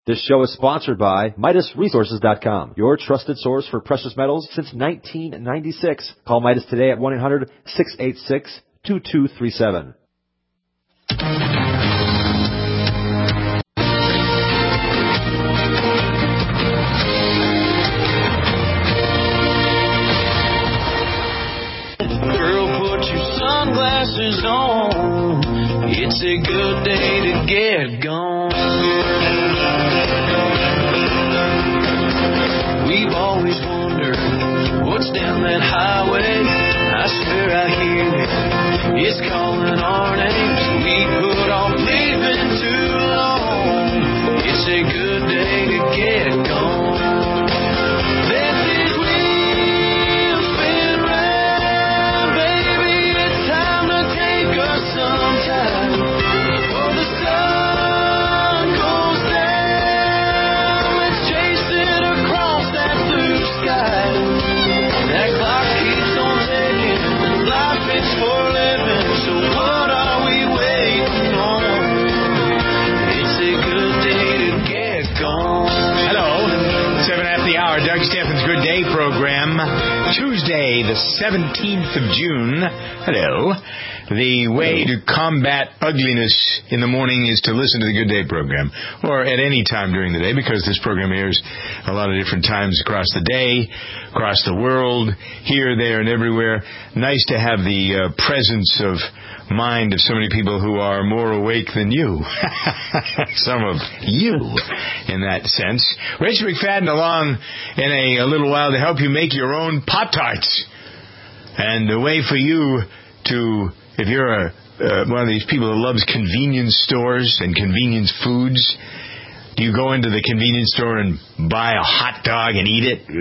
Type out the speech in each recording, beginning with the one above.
This show is sponsored by MidasResources.com, your trusted source for precious metals since 1996. Call Midas today at 1-800-686-2237. Girl, put your sunglasses on. It's a good day to get gone. We've always wondered what's down that highway. I swear I hear it. It's calling our names. We put off leaving too long. It's a good day to get gone. Let these wheels spin round, baby. It's time to take us sometime. Before the sun goes down, let's chase it across that blue sky. That clock keeps on ticking, life is for living, so what are we waiting on? It's a good day to get gone. Hello, 7 after the hour, Doug Steffens' Good Day program, Tuesday, the 17th of June. Hello. The way to combat ugliness in the morning is to listen to the Good Day program, or at any time during the day, because this program airs a lot of different times across the day, across the world, here, there, and everywhere. Nice to have the presence of mind of so many people who are more awake than you. Some of you, in that sense. Rich McFadden along in a little while to help you make your own Pop-Tarts. And the way for you to, if you're one of these people that loves convenience stores and convenience foods, do you go into the convenience store and buy a hot dog and eat it?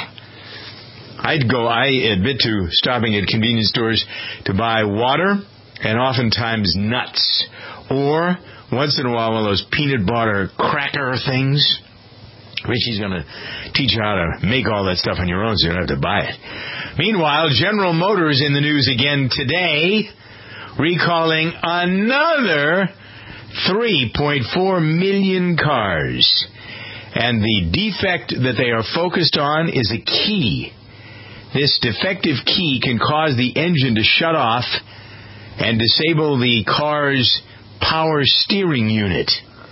I admit to stopping at convenience stores to buy water and oftentimes nuts, or once in a while one of those peanut butter cracker things. Richie's going to teach you how to make all that stuff on your own so you don't have to buy it. Meanwhile, General Motors in the news again today, recalling another 3.4 million cars. And the defect that they are focused on is a key. This defective key can cause the engine to shut off and disable the car's power steering unit.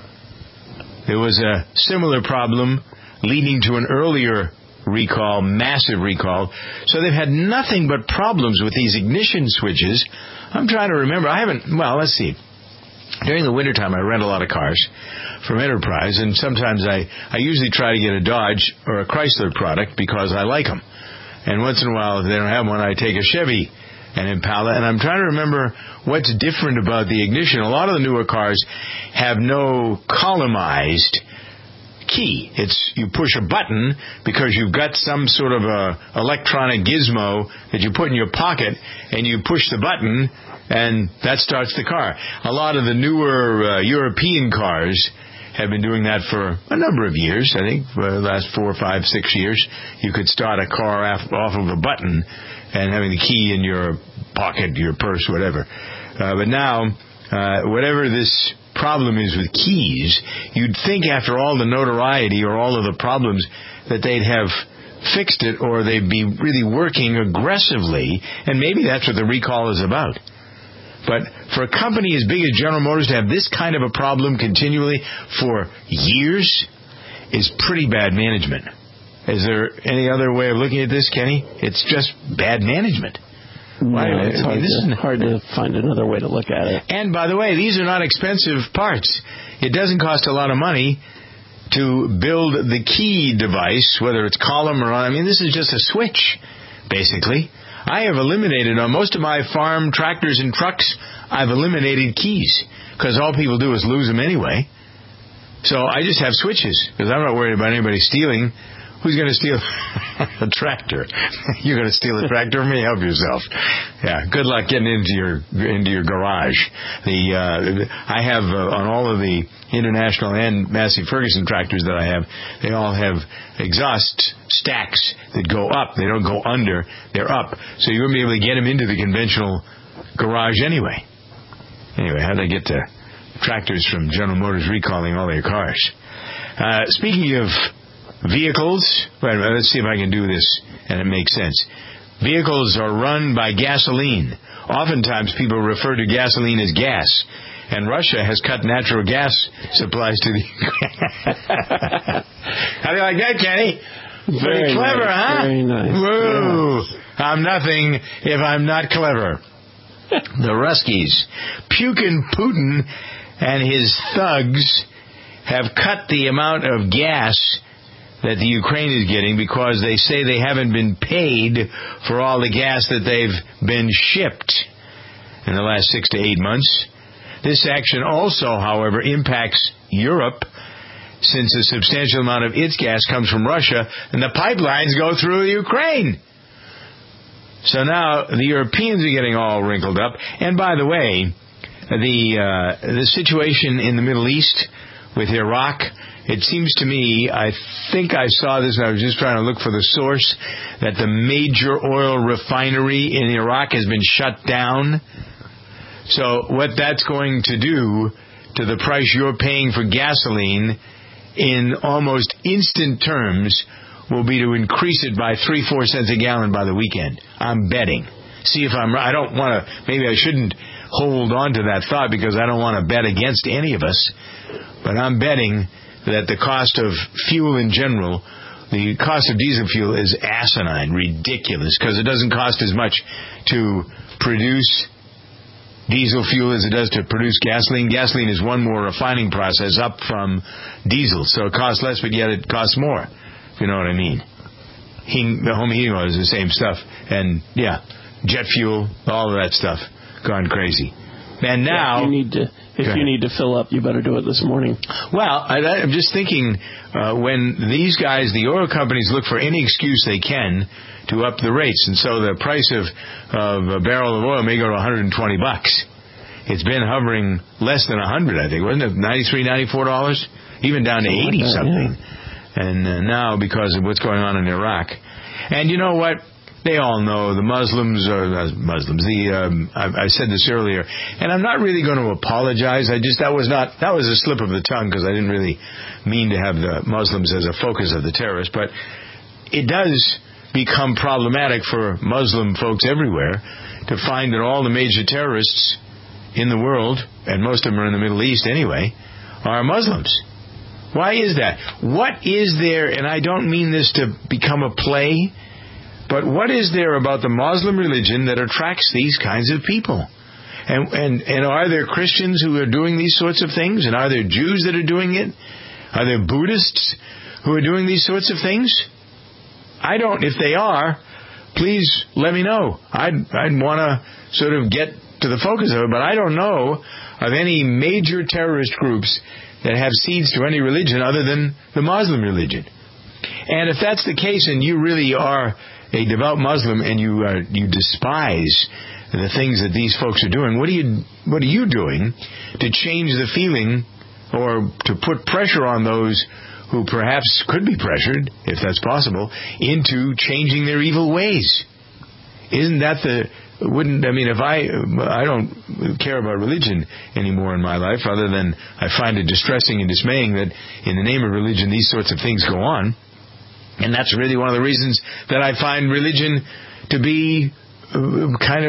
There was a similar problem leading to an earlier recall, massive recall. So they've had nothing but problems with these ignition switches. I'm trying to remember. Let's see. During the wintertime, I rent a lot of cars from Enterprise, and sometimes I usually try to get a Dodge or a Chrysler product because I like them. And once in a while, if they don't have one, I take a Chevy and Impala, and I'm trying to remember what's different about the ignition. A lot of the newer cars have no columnized key. It's you push a button because you've got some sort of a electronic gizmo that you put in your pocket, and you push the button, and that starts the car. A lot of the newer European cars have been doing that for a number of years. I think for the last 4, 5, 6 years, you could start a car off of a button and having the key in your pocket, your purse, whatever. But now, whatever this problem is with keys, you'd think after all the notoriety or all of the problems that they'd have fixed it, or they'd be really working aggressively, and maybe that's what the recall is about. But for a company as big as General Motors to have this kind of a problem continually for years is pretty bad management. Is there any other way of looking at this, Kenny? It's just bad management. No, it's hard to find another way to look at it. And by the way, these are not expensive parts. It doesn't cost a lot of money to build the key device, whether it's column or on. I mean, this is just a switch, basically. I have eliminated on most of my farm tractors and trucks, I've eliminated keys because all people do is lose them anyway. So I just have switches because I'm not worried about anybody stealing. Who's going to steal a tractor? You're going to steal a tractor from me? Help yourself. Yeah, good luck getting into your garage. I have on all of the International and Massey Ferguson tractors that I have, they all have exhaust stacks that go up. They don't go under. They're up. So you wouldn't be able to get them into the conventional garage anyway. Anyway, how did I get to tractors from General Motors recalling all their cars? Speaking of vehicles, wait a minute, let's see if I can do this and it makes sense. Vehicles are run by gasoline. Oftentimes people refer to gasoline as gas. And Russia has cut natural gas supplies to the... How do you like that, Kenny? Very clever, nice, huh? Very nice. Whoa. Yeah. I'm nothing if I'm not clever. The Ruskies. Pukin Putin and his thugs have cut the amount of gas that the Ukraine is getting because they say they haven't been paid for all the gas that they've been shipped in the last 6 to 8 months. This action also, however, impacts Europe, since a substantial amount of its gas comes from Russia, and the pipelines go through Ukraine. So now the Europeans are getting all wrinkled up. And by the way, the situation in the Middle East with Iraq, it seems to me, I think I saw this, and I was just trying to look for the source, that the major oil refinery in Iraq has been shut down. So what that's going to do to the price you're paying for gasoline in almost instant terms will be to increase it by 3-4 cents a gallon by the weekend. I'm betting. See if I'm right. I don't want to, maybe I shouldn't hold on to that thought because I don't want to bet against any of us. But I'm betting that the cost of fuel in general, the cost of diesel fuel is asinine, ridiculous, because it doesn't cost as much to produce diesel fuel as it does to produce gasoline. Gasoline is one more refining process up from diesel, so it costs less, but yet it costs more, if you know what I mean. The home heating oil is the same stuff, and yeah, jet fuel, all of that stuff, gone crazy. And now, if you need to fill up, you better do it this morning. Well, I'm just thinking, when these guys, the oil companies, look for any excuse they can to up the rates, and so the price of a barrel of oil may go to $120. It's been hovering less than $100, I think, wasn't it? $93, $94, even down to 80 something. Yeah. And now, because of what's going on in Iraq, and you know what? They all know the Muslims are Muslims. I said this earlier, and I'm not really going to apologize. That was a slip of the tongue because I didn't really mean to have the Muslims as a focus of the terrorists. But it does become problematic for Muslim folks everywhere to find that all the major terrorists in the world, and most of them are in the Middle East anyway, are Muslims. Why is that? What is there, and I don't mean this to become a play, but what is there about the Muslim religion that attracts these kinds of people? And are there Christians who are doing these sorts of things? And are there Jews that are doing it? Are there Buddhists who are doing these sorts of things? I don't. If they are, please let me know. I'd want to sort of get to the focus of it, but I don't know of any major terrorist groups that have seeds to any religion other than the Muslim religion. And if that's the case, and you really are a devout Muslim and you despise the things that these folks are doing, what are you doing to change the feeling or to put pressure on those who perhaps could be pressured, if that's possible, into changing their evil ways? Isn't that if I don't care about religion anymore in my life, other than I find it distressing and dismaying that in the name of religion these sorts of things go on. And that's really one of the reasons that I find religion to be kind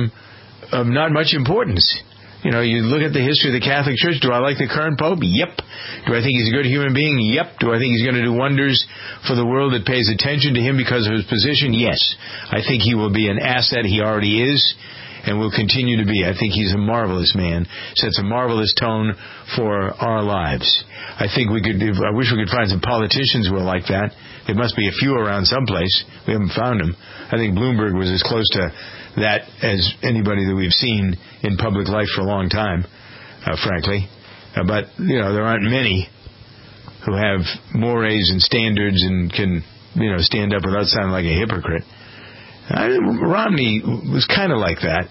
of not much importance. You know, you look at the history of the Catholic Church. Do I like the current Pope? Yep. Do I think he's a good human being? Yep. Do I think he's going to do wonders for the world that pays attention to him because of his position? Yes. I think he will be an asset. He already is and will continue to be. I think he's a marvelous man, sets a marvelous tone for our lives. I wish we could find some politicians who are like that. There must be a few around someplace. We haven't found them. I think Bloomberg was as close to that as anybody that we've seen in public life for a long time, frankly. But, there aren't many who have mores and standards and can, stand up without sounding like a hypocrite. Romney was kind of like that.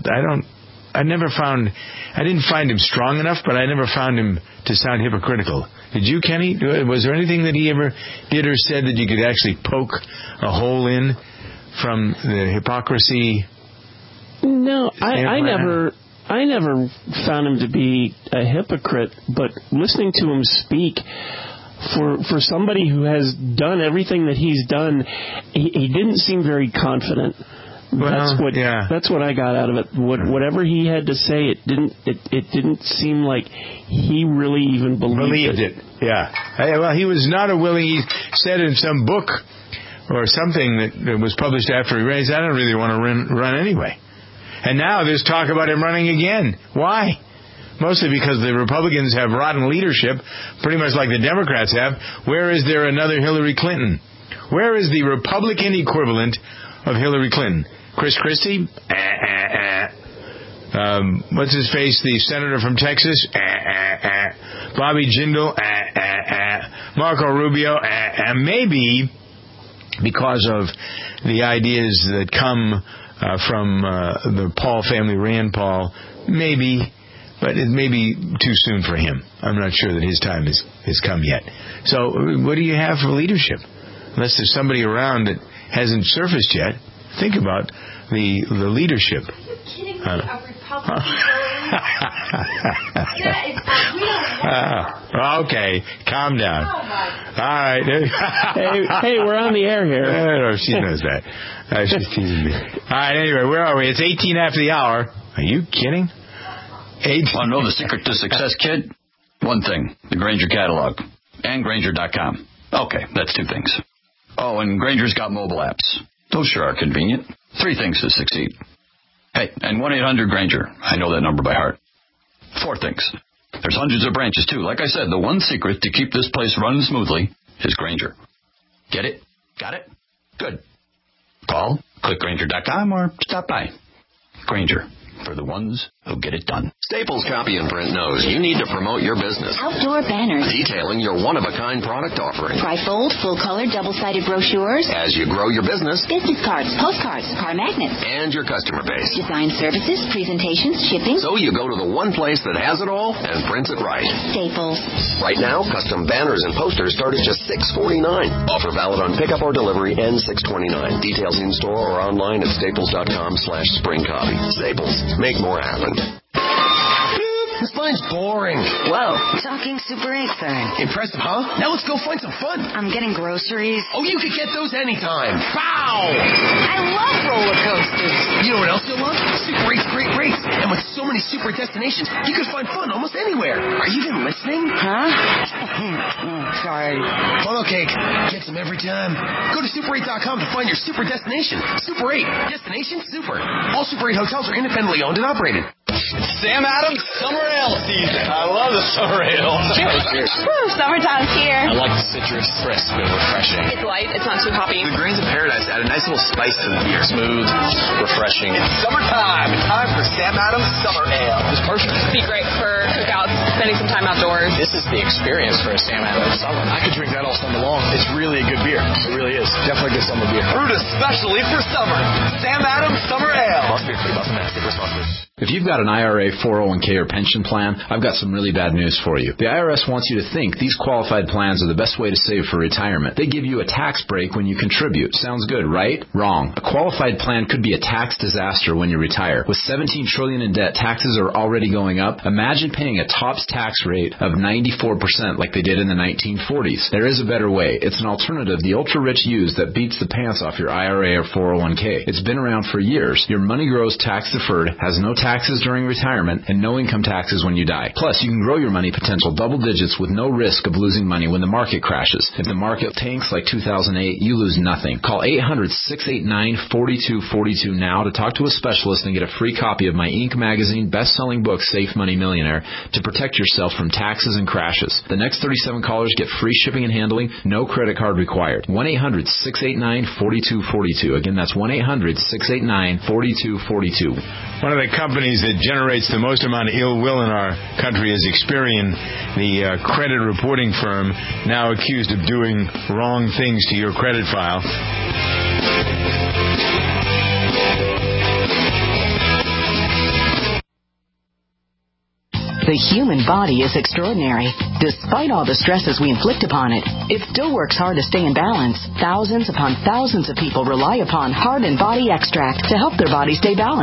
I didn't find him strong enough, but I never found him to sound hypocritical. Did you, Kenny? Was there anything that he ever did or said that you could actually poke a hole in from the hypocrisy? No, I never found him to be a hypocrite, but listening to him speak, for somebody who has done everything that he's done, he didn't seem very confident. That's what I got out of it. Whatever he had to say, it didn't seem like he really even believed it. Yeah. Well, he was not a willing. He said in some book or something that was published after he ran, I don't really want to run anyway. And now there's talk about him running again. Why? Mostly because the Republicans have rotten leadership, pretty much like the Democrats have. Where is there another Hillary Clinton? Where is the Republican equivalent of Hillary Clinton? Chris Christie? What's his face? The senator from Texas? Bobby Jindal? Marco Rubio? Maybe because of the ideas that come from the Paul family, Rand Paul, maybe, but it may be too soon for him. I'm not sure that his time has come yet. So what do you have for leadership? Unless there's somebody around that hasn't surfaced yet. Think about the leadership. Are you kidding me? A Republican okay, calm down. Oh my. All right. hey, we're on the air here. No, she knows that. She's teasing me. All right, anyway, where are we? It's 18 after the hour. Are you kidding? Want to know the secret to success, kid? One thing, the Grainger catalog and Grainger.com. Okay, that's 2 things. Oh, and Grainger's got mobile apps. Those sure are convenient. 3 things to succeed. Hey, and 1-800-GRAINGER. I know that number by heart. 4 things. There's hundreds of branches, too. Like I said, the one secret to keep this place running smoothly is Grainger. Get it? Got it? Good. Call, click Grainger.com, or stop by. Grainger, for the ones who get it done. Staples Copy and Print knows you need to promote your business. Outdoor banners. Detailing your one-of-a-kind product offering. Trifold, full-color, double-sided brochures. As you grow your business. Business cards, postcards, car magnets. And your customer base. Design services, presentations, shipping. So you go to the one place that has it all and prints it right. Staples. Right now, custom banners and posters start at just $6.49. Offer valid on pickup or delivery and $6.29. Details in-store or online at staples.com/springcopy. Staples. Make more happen. This line's boring. Whoa, talking Super 8, Fern. Impressive, huh? Now let's go find some fun. I'm getting groceries. Oh, you can get those anytime. Pow! I love roller coasters. You know what else you'll love? Super 8's great rates. And with so many super destinations, you can find fun almost anywhere. Are you even listening? Huh? Sorry. Funnel cake. Get some every time. Go to Super8.com to find your super destination. Super 8. Destination super. All Super 8 hotels are independently owned and operated. Sam Adams Summer Ale season. I love the summer ale. Cheers. Woo, summertime's here. I like the citrus, crisp and refreshing. It's light. It's not too hoppy. The grains of paradise add a nice little spice to the beer. Smooth, refreshing. It's summertime. It's time for Sam Adams Summer Ale. It's perfect. It'd be great for cookouts, spending some time outdoors. This is the experience for a Sam Adams summer. I could drink that all summer long. It's really a good beer. It really is. Definitely a good summer beer. Brewed especially for summer. Sam Adams Summer Ale. Must be free. Boston, Mass. If you've got an IRA, 401k, or pension plan, I've got some really bad news for you. The IRS wants you to think these qualified plans are the best way to save for retirement. They give you a tax break when you contribute. Sounds good, right? Wrong. A qualified plan could be a tax disaster when you retire. With $17 trillion in debt, taxes are already going up. Imagine paying a TOPS tax rate of 94% like they did in the 1940s. There is a better way. It's an alternative the ultra-rich use that beats the pants off your IRA or 401k. It's been around for years. Your money grows tax-deferred, has no taxes during retirement, and no income taxes when you die. Plus, you can grow your money potential double digits with no risk of losing money when the market crashes. If the market tanks like 2008, you lose nothing. Call 800-689-4242 now to talk to a specialist and get a free copy of my Inc. magazine best-selling book, Safe Money Millionaire, to protect yourself from taxes and crashes. The next 37 callers get free shipping and handling, no credit card required. 1-800-689-4242. Again, that's 1-800-689-4242. One of the companies that generates the most amount of ill will in our country is Experian, the credit reporting firm, now accused of doing wrong things to your credit file. The human body is extraordinary. Despite all the stresses we inflict upon it, it still works hard to stay in balance. Thousands upon thousands of people rely upon Heart and Body Extract to help their body stay balanced.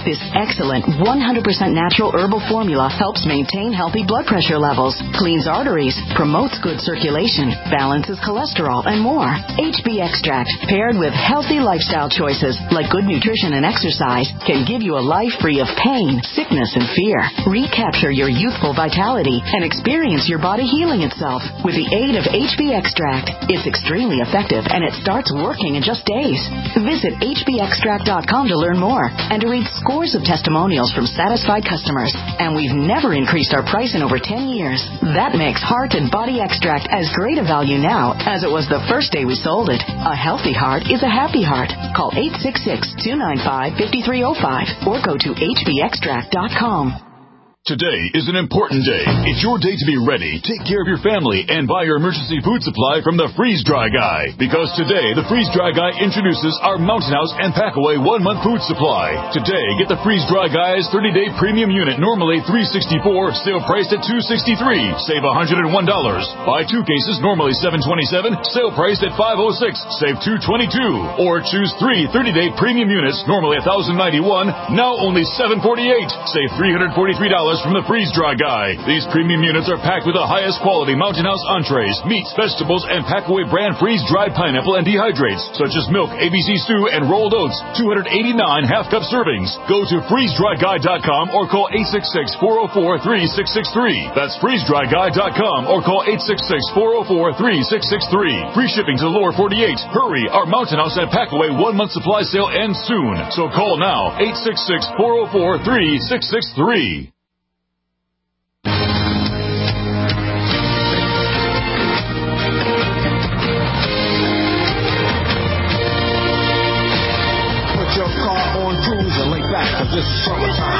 This excellent 100% natural herbal formula helps maintain healthy blood pressure levels, cleans arteries, promotes good circulation, balances cholesterol, and more. HB Extract, paired with healthy lifestyle choices like good nutrition and exercise, can give you a life free of pain, sickness, and fear. Recapture your youthful vitality and experience your body healing itself with the aid of HB Extract. It's extremely effective and it starts working in just days. Visit hbextract.com to learn more and to read scores of testimonials from satisfied customers. And we've never increased our price in over 10 years. That makes Heart and Body Extract as great a value now as it was the first day we sold it. A healthy heart is a happy heart. Call 866-295-5305 or go to hbextract.com. Today is an important day. It's your day to be ready, take care of your family, and buy your emergency food supply from the Freeze Dry Guy. Because today, the Freeze Dry Guy introduces our Mountain House and Packaway 1-month food supply. Today, get the Freeze Dry Guy's 30-day premium unit, normally $364, sale priced at $263. Save $101. Buy 2 cases, normally $727, sale priced at $506. Save $222. Or choose 3 30-day premium units, normally $1,091, now only $748. Save $343 from the Freeze Dry Guy. These premium units are packed with the highest quality Mountain House entrees, meats, vegetables, and Packaway brand freeze-dried pineapple and dehydrates, such as milk, ABC stew, and rolled oats. 289 half-cup servings. Go to freezedryguy.com or call 866-404-3663. That's freezedryguy.com or call 866-404-3663. Free shipping to the lower 48. Hurry, our Mountain House and Packaway 1-month supply sale ends soon. So call now, 866-404-3663. This is summertime.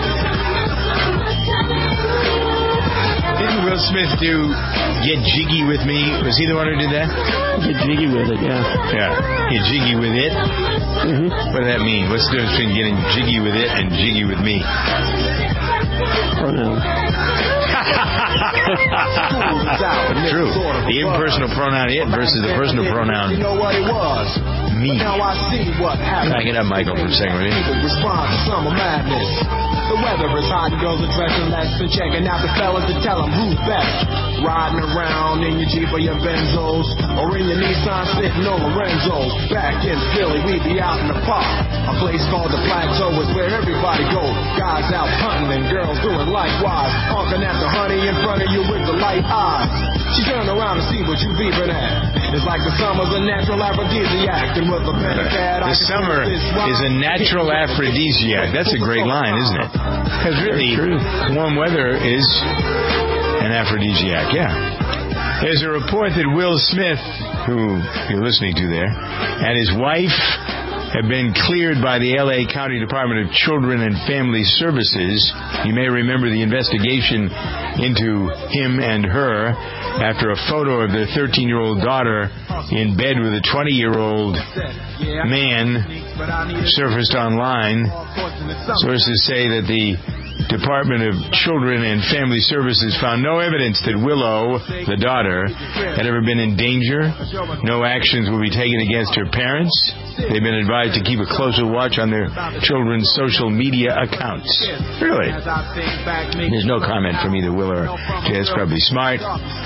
Didn't Will Smith do Get Jiggy With Me? Was he the one who did that? Get Jiggy With It, yeah. Yeah. Get Jiggy With It? Mm-hmm. What does that mean? What's the difference between getting jiggy with it and jiggy with me? Pronoun. True. The impersonal pronoun it versus the personal pronoun me. Back it up, Michael, for a second, will you? Respond to summer madness. The weather is hot and girls are dressing less and checking out the fellas to tell them who's best. Riding around in your Jeep or your Benzos or in your Nissan sitting on Lorenzo's. Back in Philly, we be out in the park. A place called the Plateau is where everybody goes. Guys out hunting and girls doing likewise. Honking at the honey in front of you with the light eyes. She turned around to see what you beeping at. It's like the summer's a natural aphrodisiac. And with a pen the summer is a natural aphrodisiac. That's a great line, isn't it? Because really, warm weather is an aphrodisiac, yeah. There's a report that Will Smith, who you're listening to there, and his wife have been cleared by the L.A. County Department of Children and Family Services. You may remember the investigation into him and her after a photo of their 13-year-old daughter in bed with a 20-year-old man surfaced online. Sources say that the Department of Children and Family Services found no evidence that Willow, the daughter, had ever been in danger. No actions will be taken against her parents. They've been advised to keep a closer watch on their children's social media accounts. Really? There's no comment from either Will or Jay. That's probably smart.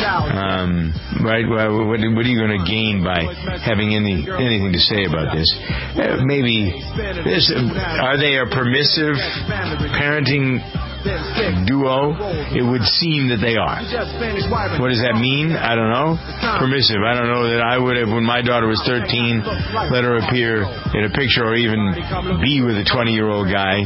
Right? Well, what are you going to gain by having anything to say about this? Maybe this. Are they a permissive parenting duo? It would seem that they are. What does that mean? I don't know. Permissive. I don't know that I would have, when my daughter was 13, let her appear in a picture or even be with a 20-year-old guy.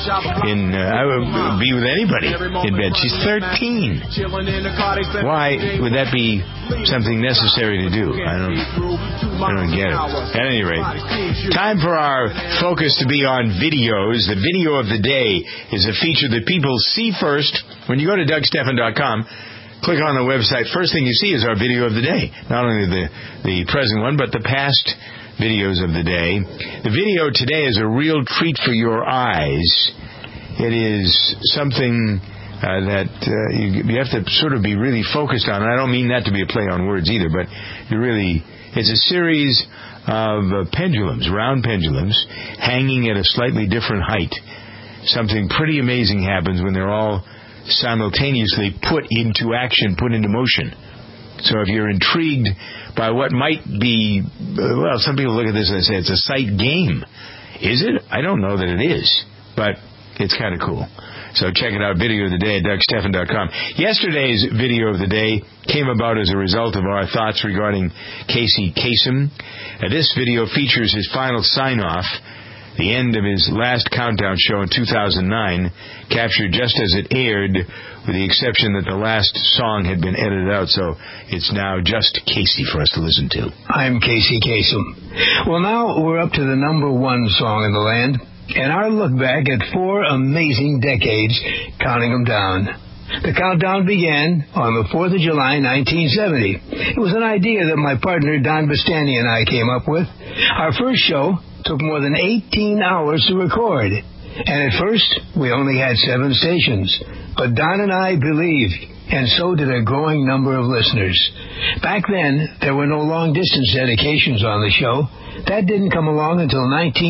I would be with anybody in bed. She's 13. Why would that be something necessary to do? I don't get it. At any rate, time for our focus to be on videos. The video of the day is a feature that people see first. When you go to DougStephan.com, click on the website. First thing you see is our video of the day. Not only the present one, but the past videos of the day. The video today is a real treat for your eyes. It is something that you have to sort of be really focused on. And I don't mean that to be a play on words either, but it's a series of pendulums, round pendulums, hanging at a slightly different height. something pretty amazing happens when they're all simultaneously put into action, put into motion. So if you're intrigued by what might be, well, some people look at this and say it's a sight game. Is it? I don't know that it is, but it's kind of cool. So check it out, video of the day at DougSteffen.com. Yesterday's video of the day came about as a result of our thoughts regarding Casey Kasem. This video features his final sign-off, the end of his last Countdown show in 2009, captured just as it aired, with the exception that the last song had been edited out, so it's now just Casey for us to listen to. I'm Casey Kasem. Well, now we're up to the number one song in the land, and our look back at 4 amazing decades, counting them down. The countdown began on the 4th of July, 1970. It was an idea that my partner Don Bastani and I came up with. Our first show took more than 18 hours to record, and at first we only had 7 stations. But Don and I believed, and so did a growing number of listeners. Back then, there were no long-distance dedications on the show. That didn't come along until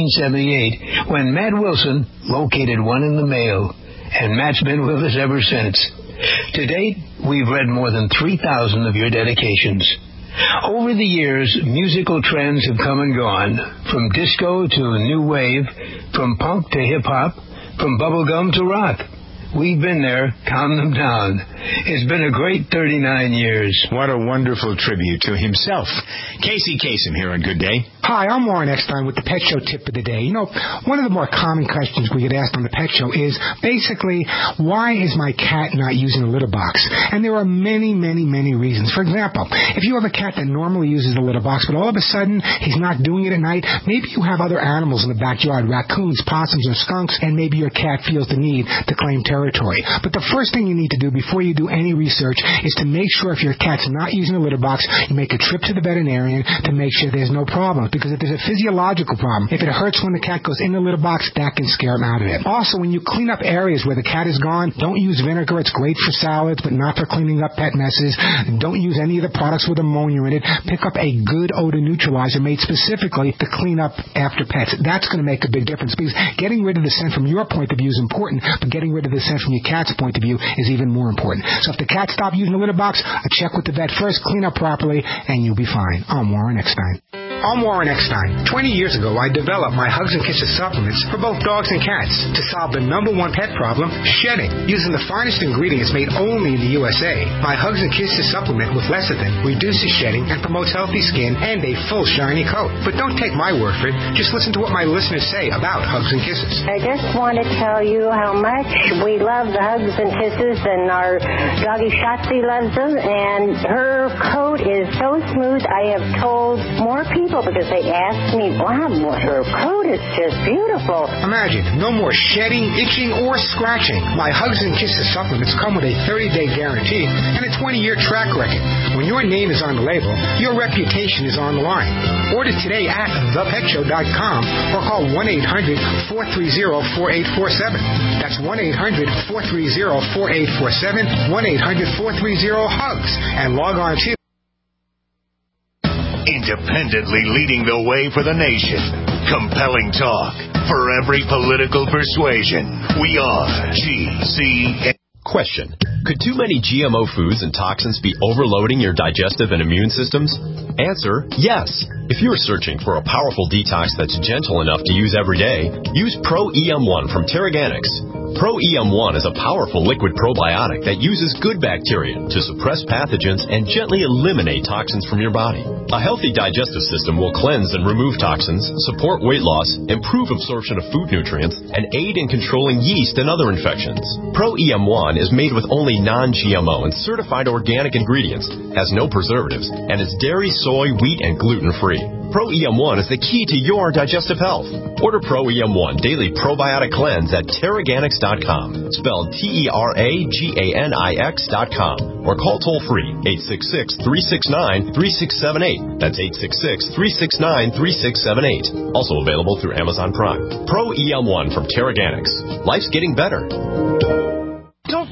1978, when Matt Wilson located one in the mail, and Matt's been with us ever since. To date, we've read more than 3,000 of your dedications. Over the years, musical trends have come and gone, from disco to new wave, from punk to hip-hop, from bubblegum to rock. We've been there, counting them down. It's been a great 39 years. What a wonderful tribute to himself. Casey Kasem here on Good Day. Hi, I'm Warren Eckstein with the Pet Show Tip of the Day. You know, one of the more common questions we get asked on the Pet Show is basically, why is my cat not using a litter box? And there are many, many, many reasons. For example, if you have a cat that normally uses a litter box, but all of a sudden he's not doing it at night, maybe you have other animals in the backyard, raccoons, possums, or skunks, and maybe your cat feels the need to claim territory. But the first thing you need to do before you do any research is to make sure if your cat's not using a litter box, you make a trip to the veterinarian to make sure there's no problem. Because if there's a physiological problem, if it hurts when the cat goes in the litter box, that can scare him out of it. Also, when you clean up areas where the cat is gone, don't use vinegar. It's great for salads, but not for cleaning up pet messes. Don't use any of the products with ammonia in it. Pick up a good odor neutralizer made specifically to clean up after pets. That's going to make a big difference, because getting rid of the scent from your point of view is important, but getting rid of the scent from your cat's point of view is even more important. So if the cat stopped using the litter box, check with the vet first, clean up properly, and you'll be fine. I'm Warren Eckstein. I'm Warren Eckstein. 20 years ago, I developed my Hugs and Kisses supplements for both dogs and cats to solve the number one pet problem, shedding. Using the finest ingredients made only in the USA, my Hugs and Kisses supplement with lecithin reduces shedding and promotes healthy skin and a full shiny coat. But don't take my word for it. Just listen to what my listeners say about Hugs and Kisses. I just want to tell you how much we love the Hugs and Kisses, and our doggy Shotzi loves them, and her coat is so smooth. I have told more people because they ask me, wow, her coat is just beautiful. Imagine, no more shedding, itching, or scratching. My Hugs and Kisses supplements come with a 30-day guarantee and a 20-year track record. When your name is on the label, your reputation is on the line. Order today at thepetshow.com or call 1-800-430-4847. That's 1-800-430-4847, 1-800-430-HUGS, and log on to independently leading the way for the nation. Compelling talk for every political persuasion. We are GCN. Question. Could too many GMO foods and toxins be overloading your digestive and immune systems? Answer, yes. If you're searching for a powerful detox that's gentle enough to use every day, use Pro-EM1 from Terraganics. Pro-EM1 is a powerful liquid probiotic that uses good bacteria to suppress pathogens and gently eliminate toxins from your body. A healthy digestive system will cleanse and remove toxins, support weight loss, improve absorption of food nutrients, and aid in controlling yeast and other infections. Pro-EM1 is made with only non-GMO and certified organic ingredients, has no preservatives, and is dairy, soy, wheat, and gluten-free. Pro-EM1 is the key to your digestive health. Order Pro-EM1 Daily Probiotic Cleanse at Terraganics.com, spelled Terraganix.com, or call toll-free 866-369-3678. That's 866-369-3678. Also available through Amazon Prime. Pro-EM1 from Terraganics. Life's getting better. Don't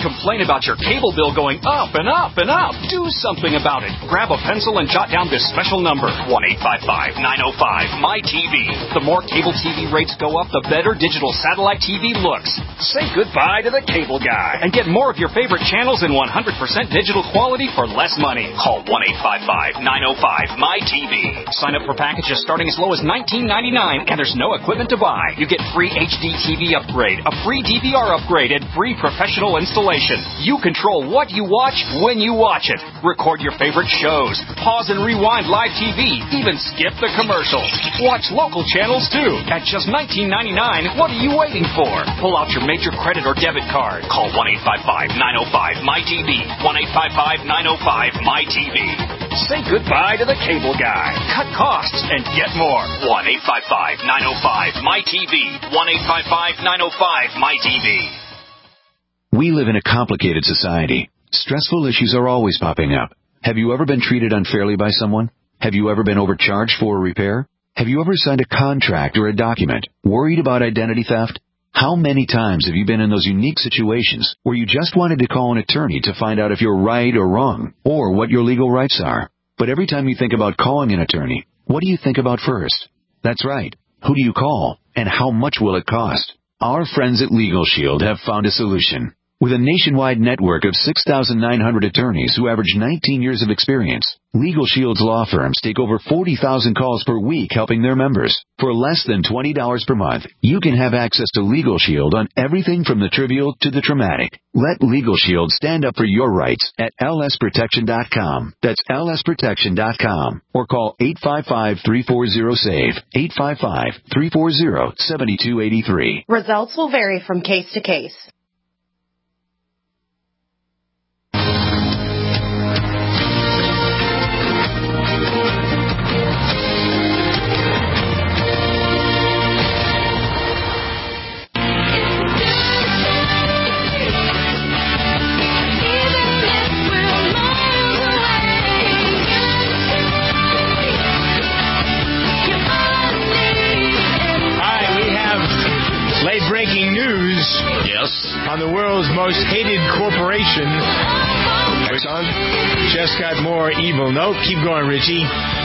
Complain about your cable bill going up and up and up. Do something about it. Grab a pencil and jot down this special number, 1-855-905-MY-TV. The more cable TV rates go up, the better digital satellite TV looks. Say goodbye to the cable guy and get more of your favorite channels in 100% digital quality for less money. Call 1-855-905-MY-TV. Sign up for packages starting as low as $19.99, and there's no equipment to buy. You get free HD TV upgrade, a free DVR upgrade, and free professional installation. You control what you watch when you watch it. Record your favorite shows. Pause and rewind live TV. Even skip the commercials. Watch local channels too. At just $19.99, what are you waiting for? Pull out your major credit or debit card. Call 1-855-905-MY-TV. 1-855-905-MY-TV. Say goodbye to the cable guy. Cut costs and get more. 1-855-905-MY-TV. 1-855-905-MY-TV. We live in a complicated society. Stressful issues are always popping up. Have you ever been treated unfairly by someone? Have you ever been overcharged for a repair? Have you ever signed a contract or a document? Worried about identity theft? How many times have you been in those unique situations where you just wanted to call an attorney to find out if you're right or wrong, or what your legal rights are? But every time you think about calling an attorney, what do you think about first? That's right. Who do you call? And how much will it cost? Our friends at Legal Shield have found a solution. With a nationwide network of 6,900 attorneys who average 19 years of experience, Legal Shield's law firms take over 40,000 calls per week helping their members. For less than $20 per month, you can have access to Legal Shield on everything from the trivial to the traumatic. Let Legal Shield stand up for your rights at lsprotection.com. That's lsprotection.com. Or call 855-340-SAVE, 855-340-7283. Results will vary from case to case. Breaking news. Yes. On the world's most hated corporation. Exxon? Just got more evil. No, keep going, Richie.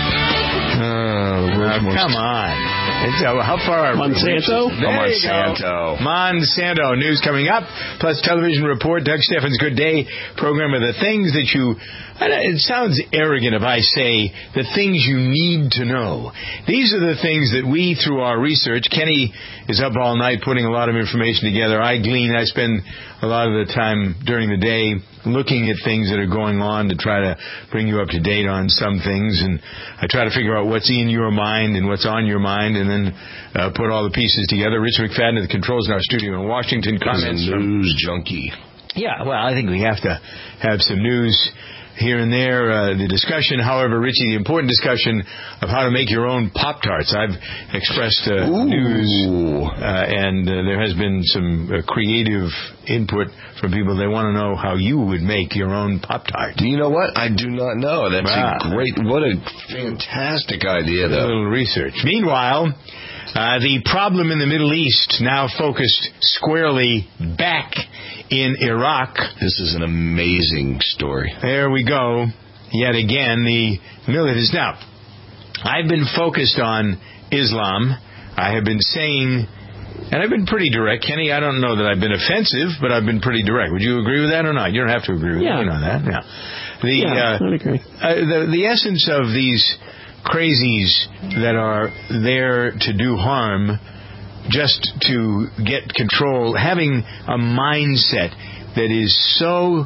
Come on. How far are Monsanto? Monsanto. Monsanto. News coming up. Plus television report. Doug Steffens' Good Day program of the things that you... It sounds arrogant if I say the things you need to know. These are the things that we, through our research, Kenny is up all night putting a lot of information together. I spend a lot of the time during the day looking at things that are going on to try to bring you up to date on some things. And I try to figure out what's in your mind and what's on your mind and then put all the pieces together. Rich McFadden at the controls in our studio in Washington. Comments from news junkie. Yeah, well, I think we have to have some news here and there. The discussion, however, Richie, the important discussion of how to make your own Pop-Tarts. I've expressed news, and there has been some creative input from people. They want to know how you would make your own Pop-Tart. Do you know what? I do not know. That's what a fantastic idea, though. A little research. Meanwhile, the problem in the Middle East now focused squarely back in Iraq. This is an amazing story. There we go. Yet again, the militants. Now, I've been focused on Islam. I have been saying, and I've been pretty direct. Kenny, I don't know that I've been offensive, but I've been pretty direct. Would you agree with that or not? You don't have to agree with that. You know that. Yeah. I agree. The essence of these crazies that are there to do harm, just to get control, having a mindset that is so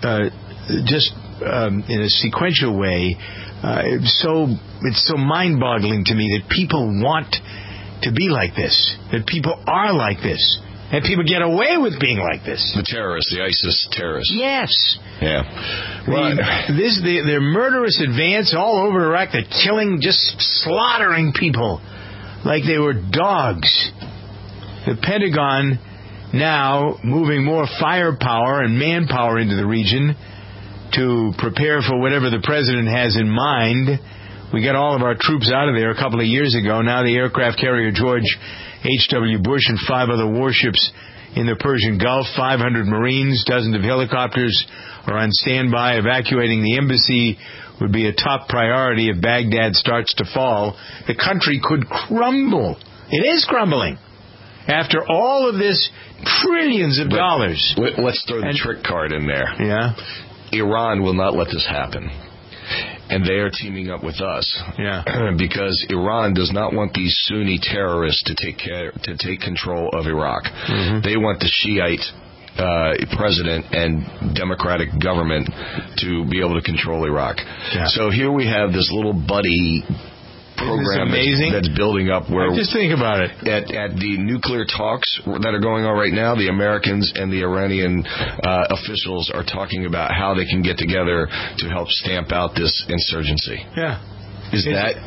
in a sequential way, it's so mind-boggling to me that people want to be like this, that people are like this, and people get away with being like this. The terrorists, the ISIS terrorists. Yes. Yeah. Their murderous advance all over Iraq, they're killing, just slaughtering people like they were dogs. The Pentagon now moving more firepower and manpower into the region to prepare for whatever the president has in mind. We got all of our troops out of there a couple of years ago. Now the aircraft carrier George H.W. Bush and 5 other warships in the Persian Gulf. 500 Marines, dozens of helicopters are on standby. Evacuating the embassy would be a top priority if Baghdad starts to fall. The country could crumble. It is crumbling. After all of this, trillions of dollars. Let's throw the trick card in there. Yeah. Iran will not let this happen. And they are teaming up with us. Yeah. Because Iran does not want these Sunni terrorists to take control of Iraq. Mm-hmm. They want the Shiite president and democratic government to be able to control Iraq. Yeah. So here we have this little buddy program that's building up where just think about it. At the nuclear talks that are going on right now, the Americans and the Iranian officials are talking about how they can get together to help stamp out this insurgency. Yeah. Is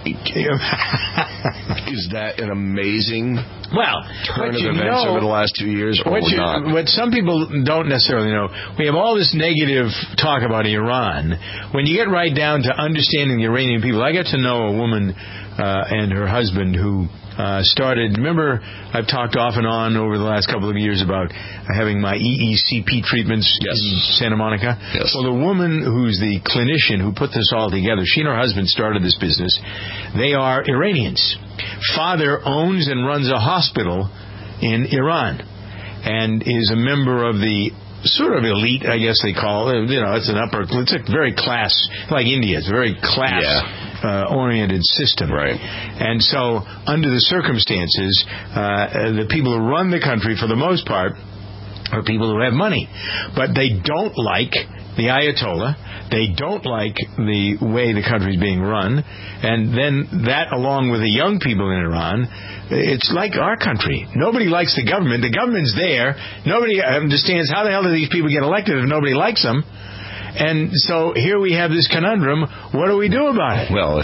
that an amazing turn of events over the last 2 years, or not? What some people don't necessarily know, we have all this negative talk about Iran. When you get right down to understanding the Iranian people, I got to know a woman and her husband who started, remember, I've talked off and on over the last couple of years about having my EECP treatments in Santa Monica. Yes. Well, the woman who's the clinician who put this all together, she and her husband started this business. They are Iranians. Father owns and runs a hospital in Iran and is a member of the sort of elite, I guess they call it. You know, it's a very class, like India. It's a very class-oriented system. Right. And so, under the circumstances, the people who run the country, for the most part, are people who have money. But they don't like the Ayatollah. They don't like the way the country's being run. And then that, along with the young people in Iran, it's like our country. Nobody likes the government. The government's there. Nobody understands how the hell do these people get elected if nobody likes them. And so here we have this conundrum. What do we do about it? Well,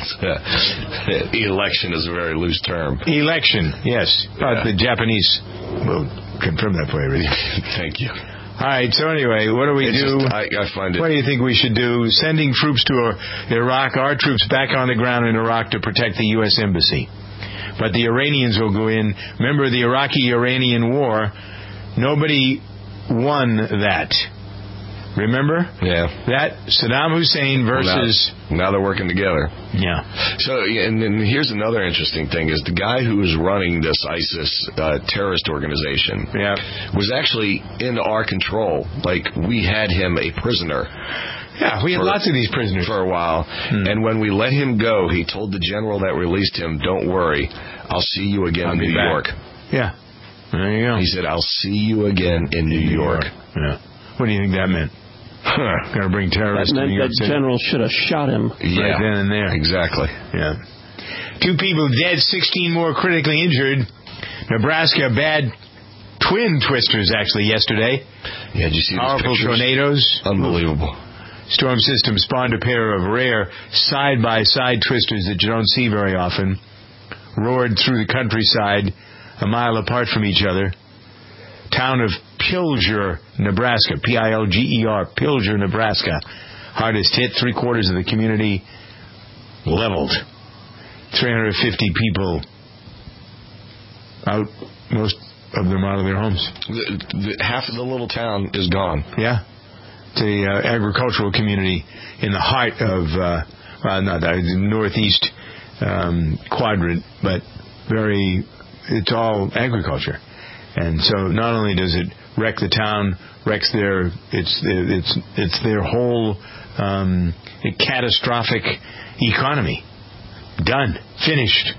election is a very loose term. Election, yes. The Japanese will confirm that for you, really. Thank you. All right, so anyway, what do we do? I find it. What do you think we should do? Sending troops to Iraq, our troops back on the ground in Iraq to protect the U.S. Embassy. But the Iranians will go in. Remember the Iraqi-Iranian war? Nobody won that. Remember? Yeah. That Saddam Hussein versus... Now they're working together. Yeah. So, and then here's another interesting thing, is the guy who was running this ISIS terrorist organization was actually in our control. Like, we had him a prisoner. Yeah, we had lots of these prisoners. For a while. And when we let him go, he told the general that released him, don't worry, I'll see you again in New York. Yeah. There you go. He said, I'll see you again in New York. Yeah. What do you think that meant? Going to bring terrorists to New York City? That general should have shot him. Right then and there. Exactly. Yeah. 2 people dead, 16 more critically injured. Nebraska bad twin twisters, actually, yesterday. Yeah, did you see those powerful pictures? Tornadoes. Unbelievable. Storm system spawned a pair of rare side-by-side twisters that you don't see very often. Roared through the countryside a mile apart from each other. Town of Pilger, Nebraska, Pilger, Pilger, Nebraska. Hardest hit, 3/4 of the community leveled. 350 people out, most of them out of their homes. Half of the little town is gone. Yeah. It's a agricultural community in the heart of, not the northeast quadrant, but it's all agriculture. And so not only does it wreck the town, wrecks it's their whole catastrophic economy. Done. Finished.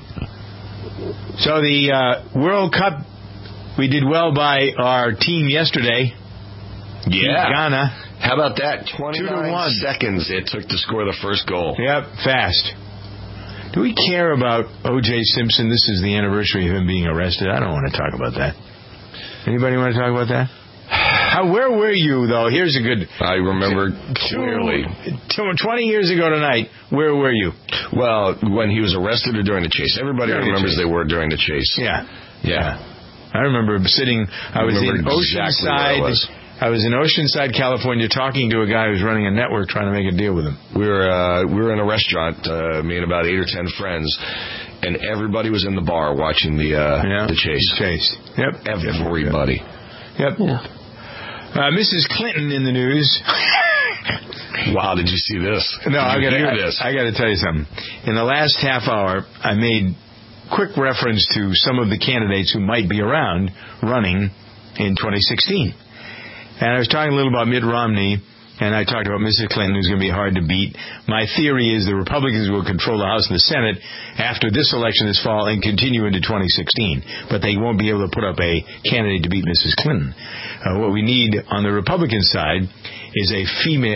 So the World Cup, we did well by our team yesterday. Yeah. Ghana. How about that? 29 2-1 seconds it took to score the first goal. Yep, fast. Do we care about O.J. Simpson? This is the anniversary of him being arrested. I don't want to talk about that. Anybody want to talk about that? Where were you, though? Here's a good... I remember clearly. 20 years ago tonight, where were you? Well, when he was arrested or during the chase? Everybody remembers they were during the chase. Yeah. I remember sitting... I was in Oceanside... I was in Oceanside, California, talking to a guy who's running a network trying to make a deal with him. We were in a restaurant, me and about 8 or 10 friends, and everybody was in the bar watching the chase. Yep. Everybody. Yep. Yeah. Mrs. Clinton in the news. Wow, did you see this? No, I got to tell you something. In the last half hour, I made quick reference to some of the candidates who might be around running in 2016. And I was talking a little about Mitt Romney, and I talked about Mrs. Clinton, who's going to be hard to beat. My theory is the Republicans will control the House and the Senate after this election this fall and continue into 2016. But they won't be able to put up a candidate to beat Mrs. Clinton. What we need on the Republican side is a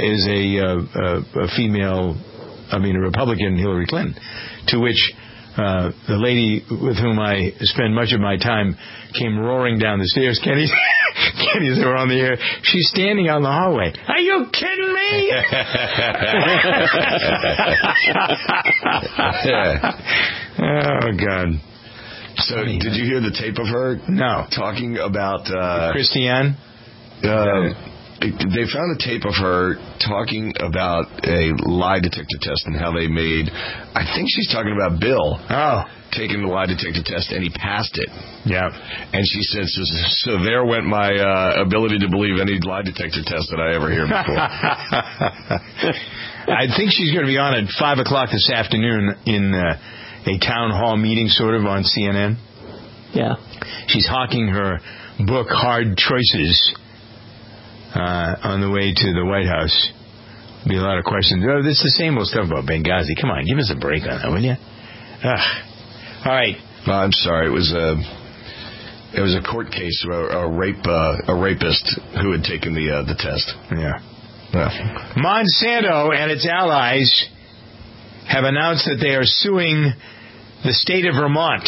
Republican Hillary Clinton, to which the lady with whom I spend much of my time came roaring down the stairs. Kenny, they were on the air. She's standing on the hallway. Are you kidding me? Oh, God. So, did you hear the tape of her? No. Talking about... Christiane? They found a tape of her talking about a lie detector test and how they made... I think she's talking about Bill. Oh. Taking the lie detector test, and he passed it. Yeah. And she said, so there went my ability to believe any lie detector test that I ever hear before. I think she's going to be on at 5 o'clock this afternoon in a town hall meeting, sort of, on CNN. Yeah. She's hawking her book, Hard Choices, on the way to the White House. Be a lot of questions. Oh, this is the same old stuff about Benghazi. Come on, give us a break on that, will you? All right. No, I'm sorry. It was a court case of a rapist who had taken the test. Yeah. Monsanto and its allies have announced that they are suing the state of Vermont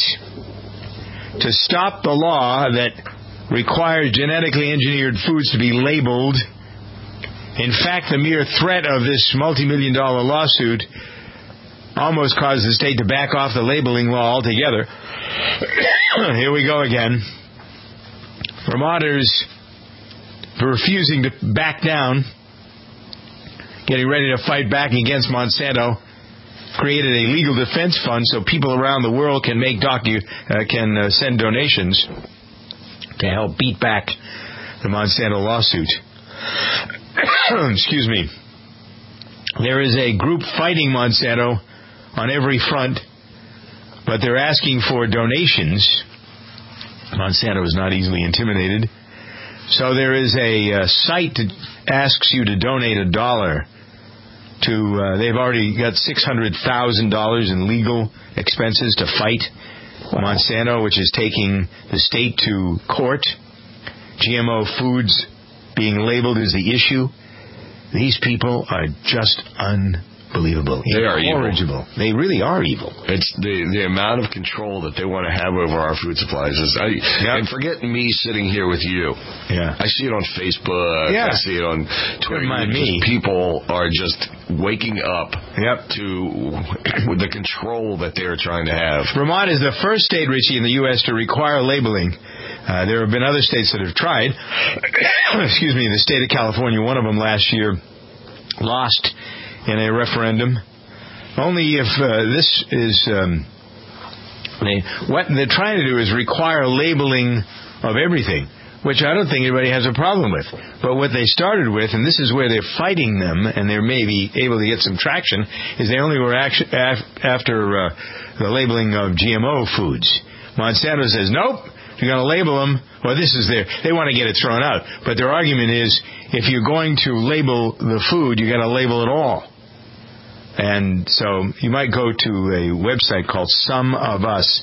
to stop the law that requires genetically engineered foods to be labeled. In fact, the mere threat of this multi-million-dollar lawsuit almost caused the state to back off the labeling law altogether. Here we go again. Vermonters refusing to back down, getting ready to fight back against Monsanto, created a legal defense fund so people around the world can send donations to help beat back the Monsanto lawsuit. Excuse me. There is a group fighting Monsanto on every front, but they're asking for donations. Monsanto is not easily intimidated. So there is a site that asks you to donate $1 to, they've already got $600,000 in legal expenses to fight Monsanto, which is taking the state to court. GMO foods being labeled as the issue. These people are just unbelievable. They are evil. They really are evil. It's the amount of control that they want to have over our food supplies. And forget me sitting here with you. Yeah. I see it on Facebook. Yeah. I see it on Twitter. People are just waking up to the control that they're trying to have. Vermont is the first state, Richie, in the U.S. to require labeling. There have been other states that have tried. Excuse me, the state of California, one of them last year, lost in a referendum. Only if this is... what they're trying to do is require labeling of everything, which I don't think anybody has a problem with. But what they started with, and this is where they're fighting them, and they're maybe able to get some traction, is they only were after the labeling of GMO foods. Monsanto says, nope, you're going to label them. Well, they want to get it thrown out. But their argument is, if you're going to label the food, you got to label it all. And so you might go to a website called Some of Us,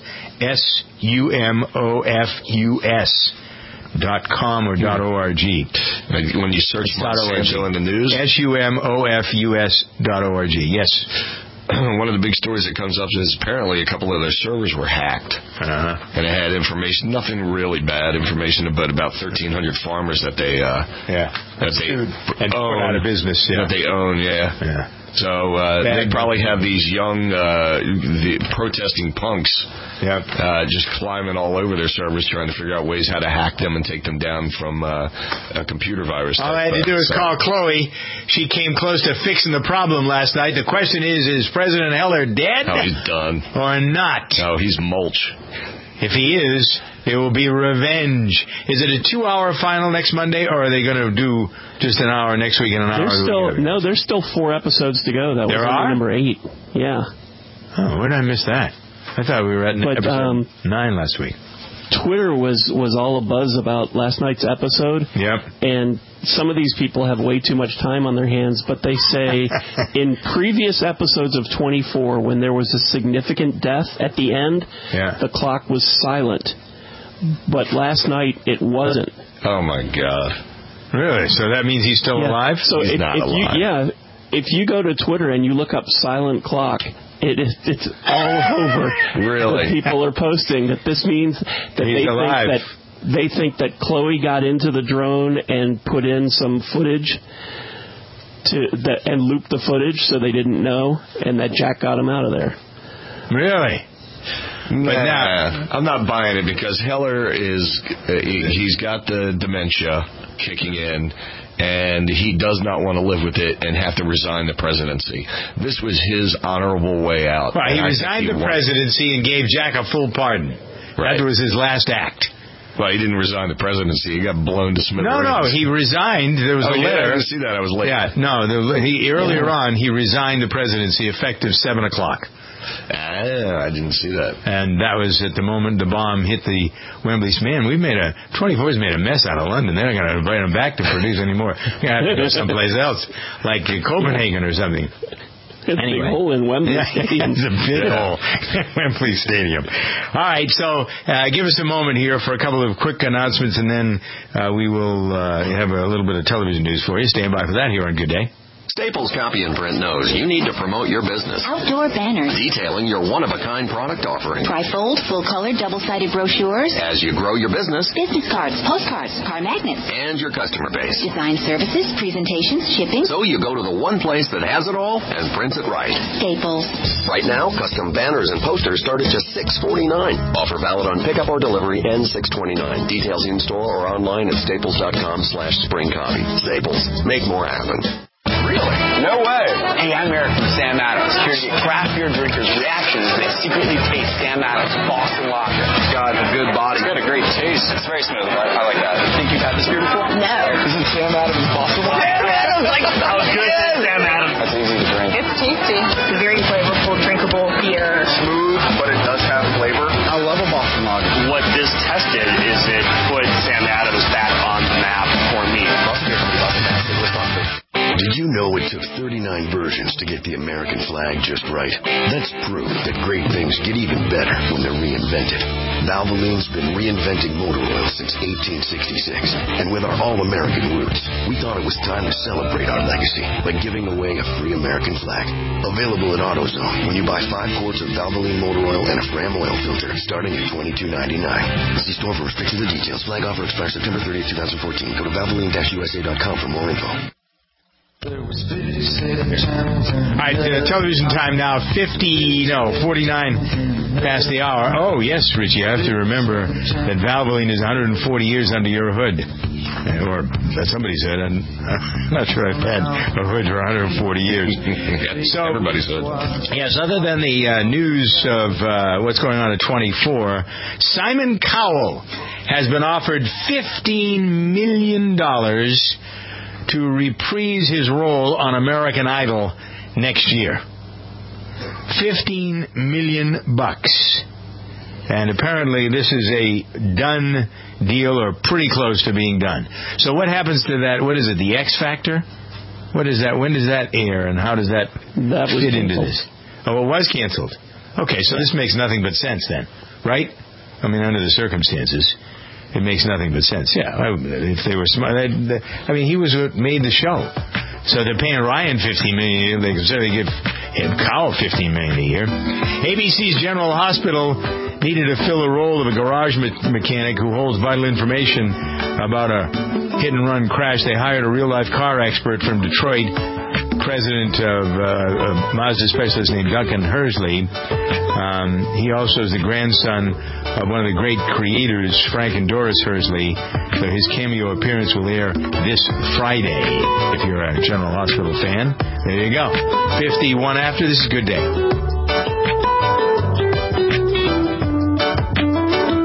SUMOFUS.com or .org. When you search Monsanto in the news? SUMOFUS.org, yes. One of the big stories that comes up is apparently a couple of their servers were hacked. And it had information, nothing really bad information, but about 1,300 farmers that they put out of business. That they own, So they probably have these young the protesting punks just climbing all over their servers trying to figure out ways how to hack them and take them down from a computer virus. All I had to do is call Chloe. She came close to fixing the problem last night. The question is President Heller dead? No, he's done. Or not? No, he's mulch. If he is, it will be revenge. Is it a 2-hour final next Monday, or are they going to do just an hour next week and an hour? There's still 4 episodes to go. That was number 8. Yeah. Oh, where did I miss that? I thought we were at episode 9 last week. Twitter was all abuzz about last night's episode. Yep. And some of these people have way too much time on their hands, but they say in previous episodes of 24, when there was a significant death at the end, the clock was silent. But last night, it wasn't. Oh, my God. Really? So that means he's still alive? So he's not alive. If you go to Twitter and you look up silent clock, it's all over. Really? People are posting that this means that they think that Chloe got into the drone and put in some footage and looped the footage so they didn't know, and that Jack got him out of there. Really? I'm not buying it, because Heller he's got the dementia kicking in, and he does not want to live with it and have to resign the presidency. This was his honorable way out. Right, he resigned the presidency and gave Jack a full pardon. Right. That was his last act. Well, he didn't resign the presidency. He got blown to smithereens. No, he resigned. There was a letter. I didn't see that. I was late. Yeah, no. Earlier on, he resigned the presidency effective 7 o'clock. I didn't see that. And that was at the moment the bomb hit the Wembley. Man, 24's made a mess out of London. They're not going to invite them back to produce anymore. They're going to have to go someplace else, like Copenhagen or something. Anyway. Big hole in Wembley Stadium. It's a big hole in Wembley Stadium. All right, so give us a moment here for a couple of quick announcements, and then we will have a little bit of television news for you. Stand by for that here on Good Day. Staples Copy and Print knows you need to promote your business. Outdoor banners. Detailing your one-of-a-kind product offering. Trifold, full-color, double-sided brochures. As you grow your business. Business cards, postcards, car magnets. And your customer base. Design services, presentations, shipping. So you go to the one place that has it all and prints it right. Staples. Right now, custom banners and posters start at just $6.49. Offer valid on pickup or delivery and $6.29. Details in-store or online at staples.com/springcopy. Staples. Make more happen. Really? No way. Hey, I'm Eric from Sam Adams, here to get craft beer drinkers' reactions as they secretly taste Sam Adams Boston Lager. It's got a good body. It's got a great taste. It's very smooth. I like that. Think you've had this beer before? No. This is Sam Adams Boston Lager. Sam Adams! Like, that was good. Sam Adams. That's easy to drink. It's tasty. It's a very flavorful, drinkable beer. Smooth, but it does have flavor. I love a Boston Lager. What this test did is it put Sam Adams back on the map for me. Did you know it took 39 versions to get the American flag just right? That's proof that great things get even better when they're reinvented. Valvoline's been reinventing motor oil since 1866. And with our all-American roots, we thought it was time to celebrate our legacy by giving away a free American flag. Available at AutoZone when you buy 5 quarts of Valvoline motor oil and a Fram oil filter starting at $22.99. See store for restrictions and details. Flag offer expires September 30th, 2014. Go to Valvoline-USA.com for more info. All right, television time now, 49 past the hour. Oh, yes, Richie, I have to remember that Valvoline is 140 years under your hood. Or that somebody said, and I'm not sure I've had a hood for 140 years. So, everybody's hood. Yes, other than the news of what's going on at 24, Simon Cowell has been offered $15 million to reprise his role on American Idol next year. $15 million. And apparently this is a done deal, or pretty close to being done. So what happens to that? What is it, the X Factor? What is that? When does that air, and how does that fit into this? Oh, it was canceled. Okay, so this makes nothing but sense then, right? I mean, under the circumstances. It makes nothing but sense. Yeah, if they were smart. I mean, he was what made the show. So they're paying Ryan $15 million. They can certainly give Kyle $15 million a year. ABC's General Hospital needed to fill the role of a garage mechanic who holds vital information about a hit-and-run crash. They hired a real-life car expert from Detroit, president of a Mazda specialist named Duncan Hersley. He also is the grandson of one of the great creators, Frank and Doris Hersley. So his cameo appearance will air this Friday. If you're a General Hospital fan, there you go. 51 after. This is Good Day.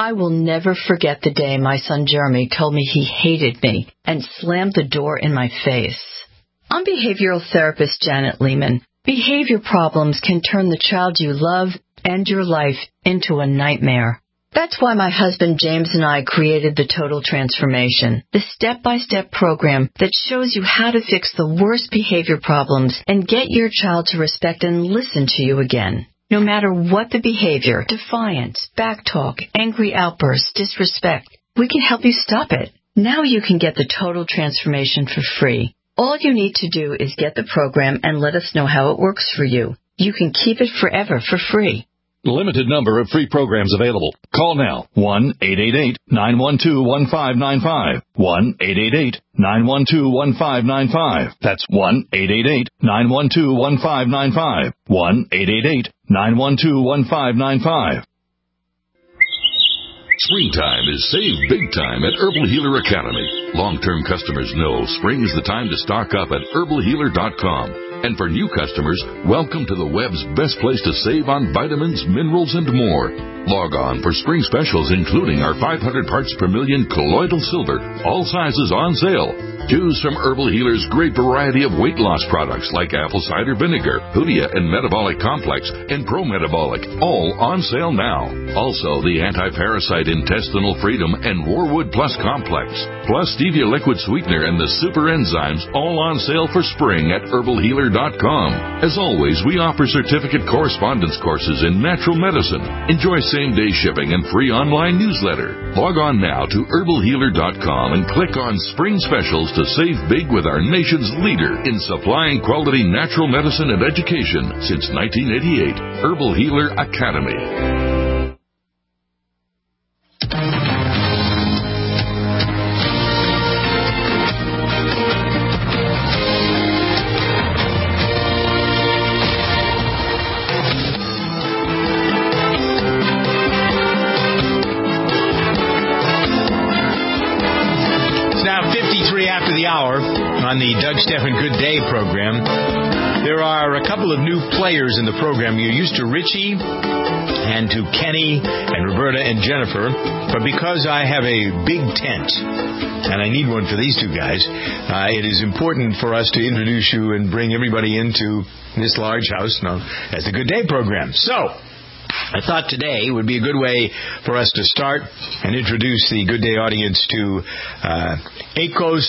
I will never forget the day my son Jeremy told me he hated me and slammed the door in my face. I'm behavioral therapist Janet Lehman. Behavior problems can turn the child you love and your life into a nightmare. That's why my husband James and I created the Total Transformation, the step-by-step program that shows you how to fix the worst behavior problems and get your child to respect and listen to you again. No matter what the behavior, defiance, backtalk, angry outbursts, disrespect, we can help you stop it. Now you can get the Total Transformation for free. All you need to do is get the program and let us know how it works for you. You can keep it forever for free. Limited number of free programs available. Call now. 1-888-912-1595. 1-888-912-1595. That's 1-888-912-1595. 1-888-912-1595. Springtime is save big time at Herbal Healer Academy. Long-term customers know spring is the time to stock up at herbalhealer.com. And for new customers, welcome to the web's best place to save on vitamins, minerals, and more. Log on for spring specials, including our 500 parts per million colloidal silver, all sizes on sale. Choose from Herbal Healer's great variety of weight loss products like apple cider vinegar, Hoodia and Metabolic Complex, and Pro Metabolic, all on sale now. Also, the anti-parasite intestinal freedom and Warwood Plus Complex, plus stevia liquid sweetener and the super enzymes, all on sale for spring at herbalhealer.com. As always, we offer certificate correspondence courses in natural medicine. Enjoy same-day shipping and free online newsletter. Log on now to herbalhealer.com and click on Spring Specials to save big with our nation's leader in supplying quality natural medicine and education since 1988, Herbal Healer Academy. On the Doug Stephan Good Day program. There are a couple of new players in the program. You're used to Richie and to Kenny and Roberta and Jennifer, but because I have a big tent and I need one for these two guys, it is important for us to introduce you and bring everybody into this large house known as the Good Day program. So, I thought today would be a good way for us to start and introduce the Good Day audience to Akos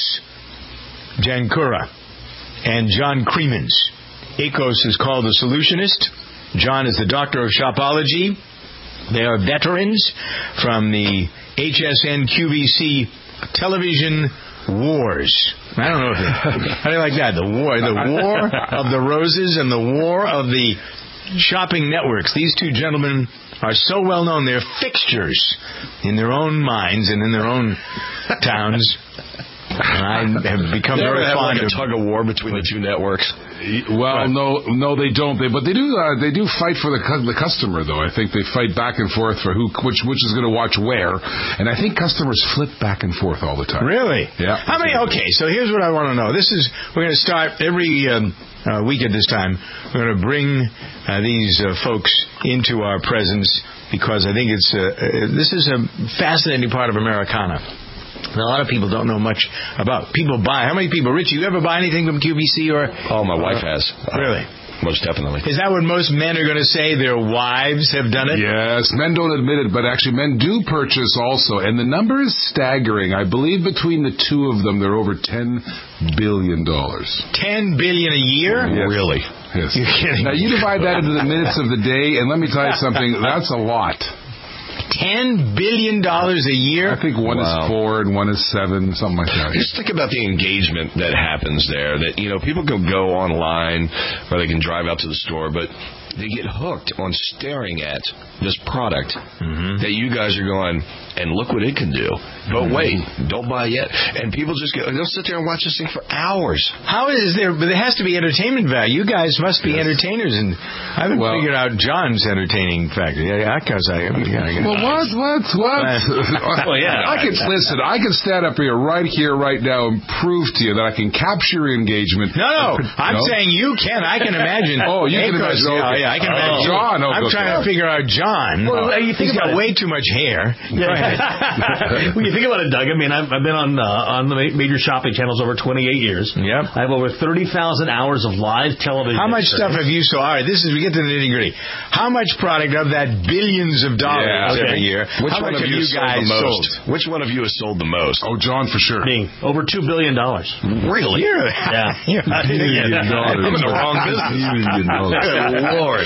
Jankura and John Creemans. Akos is called the Solutionist. John is the Doctor of Shopology. They are veterans from the HSN QVC television wars. I don't know how do you like that? The war of the roses and the war of the shopping networks. These two gentlemen are so well known. They're fixtures in their own minds and in their own towns. I have become very fond of tug of war between the two networks. Well, no, they don't. But they do fight for the customer, though. I think they fight back and forth for which is going to watch where, and I think customers flip back and forth all the time. Really? Yeah. Okay, so here's what I want to know. We're going to start every week at this time. We're going to bring these folks into our presence because I think this is a fascinating part of Americana. A lot of people don't know much about. People buy. How many people? Richie, you ever buy anything from QVC or? Oh, my wife has. Really? Most definitely. Is that what most men are going to say? Their wives have done it? Yes. Men don't admit it, but actually men do purchase also. And the number is staggering. I believe between the two of them, they're over $10 billion. $10 billion a year? Yes. Really? Yes. You're kidding. Now, you divide that into the minutes of the day, and let me tell you something. That's a lot. $10 billion a year? I think one is 4 and one is 7, something like that. Just think about the engagement that happens there. That people can go online or they can drive out to the store, but they get hooked on staring at this product that you guys are going, and look what it can do. But wait, don't buy yet. And people they'll sit there and watch this thing for hours. How is there? But there has to be entertainment value. You guys must be entertainers, and I haven't figured out John's entertaining factor. What? Well, yeah. I can stand up here right now and prove to you that I can capture engagement. No, I'm saying you can. I can imagine. Oh, you can imagine. Okay. I can imagine. John. I'm trying to figure out John. Well, you think he's got about way too much hair. Yeah. When you think about it, Doug, I mean, I've been on the major shopping channels over 28 years. Yep. I have over 30,000 hours of live television. How much stuff have you sold? All right, we get to the nitty-gritty. How much product of that billions of dollars every year, Which how one much of you guys sold the most? sold? Which one of you has sold the most? Oh, John, for sure. Me. Over $2 billion. Really? Yeah. I'm in the wrong business. Good Lord.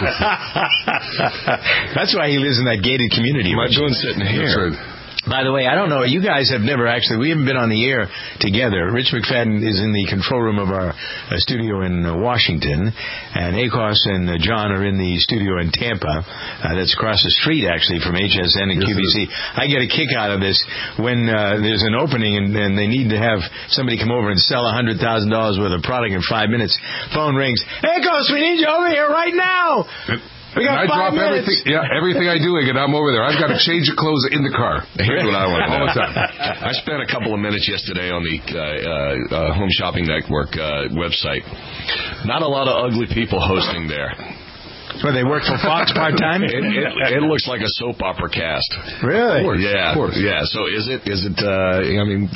That's why he lives in that gated community. My John's sitting here. By the way, I don't know, you guys have never actually, we haven't been on the air together. Rich McFadden is in the control room of our studio in Washington, and Akos and John are in the studio in Tampa. That's across the street, actually, from HSN and QVC. I get a kick out of this when there's an opening and they need to have somebody come over and sell $100,000 worth of product in 5 minutes. Phone rings. Akos, we need you over here right now! We got 5 minutes. Everything I do, I'm over there. I've got to change the clothes in the car. Here's what I want to know. All the time. I spent a couple of minutes yesterday on the Home Shopping Network website. Not a lot of ugly people hosting there. Well, they work for Fox part-time? It looks like a soap opera cast. Really? Yeah. Of course. Yeah. So is it, I mean,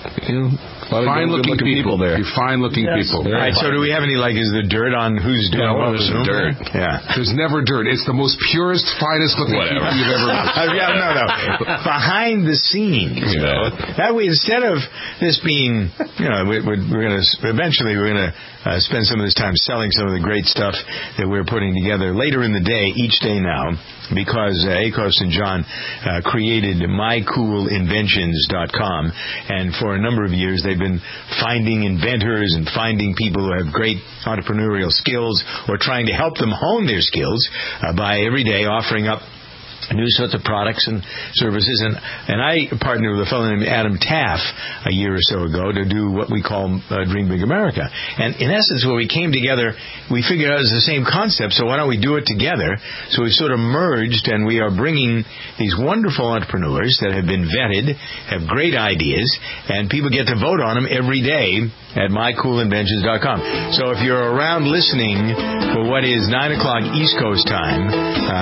fine-looking people there. Fine-looking people. All right, so do we have any, is the dirt on who's doing what with whom? Dirt. Yeah. There's never dirt. It's the most purest, finest-looking people you've ever met. No. Behind the scenes. That way, instead of this being, we're going to, eventually we're going to spend some of this time selling some of the great stuff that we're putting together later in the day, each day now, because Akos and John created mycoolinventions.com, and for a number of years they've been finding inventors and finding people who have great entrepreneurial skills or trying to help them hone their skills by every day offering up new sorts of products and services. And I partnered with a fellow named Adam Taff a year or so ago to do what we call Dream Big America. And in essence, when we came together, we figured out it was the same concept, so why don't we do it together? So we've sort of merged, and we are bringing these wonderful entrepreneurs that have been vetted, have great ideas, and people get to vote on them every day at mycoolinventions.com. So if you're around listening for what is 9 o'clock East Coast time,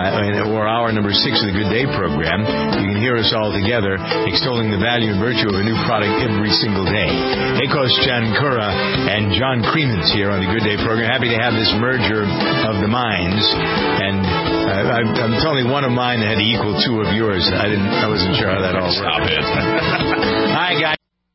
or hour number 6 of the Good Day program, you can hear us all together extolling the value and virtue of a new product every single day. Akos Jankura and John Cremans here on the Good Day program. Happy to have this merger of the minds. And it's only one of mine that had to equal two of yours. I wasn't sure how that all worked. Stop it. Hi, guys.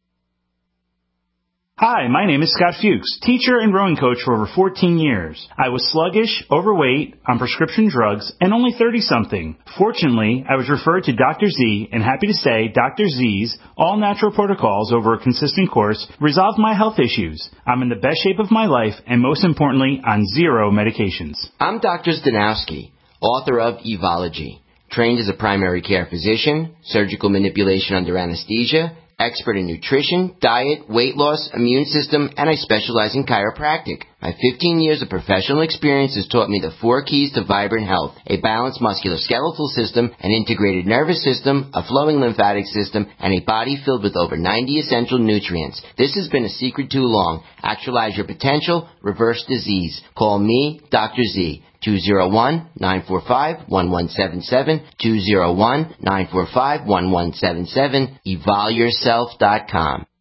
Hi, my name is Scott Fuchs, teacher and rowing coach for over 14 years. I was sluggish, overweight, on prescription drugs, and only 30-something. Fortunately, I was referred to Dr. Z, and happy to say Dr. Z's all-natural protocols over a consistent course resolved my health issues. I'm in the best shape of my life, and most importantly, on 0 medications. I'm Dr. Zdanowski, author of Evology, trained as a primary care physician, surgical manipulation under anesthesia, expert in nutrition, diet, weight loss, immune system, and I specialize in chiropractic. My 15 years of professional experience has taught me the 4 keys to vibrant health: a balanced musculoskeletal system, an integrated nervous system, a flowing lymphatic system, and a body filled with over 90 essential nutrients. This has been a secret too long. Actualize your potential, reverse disease. Call me, Dr. Z. 201-945-1177, 201-945-1177, evolyourself.com.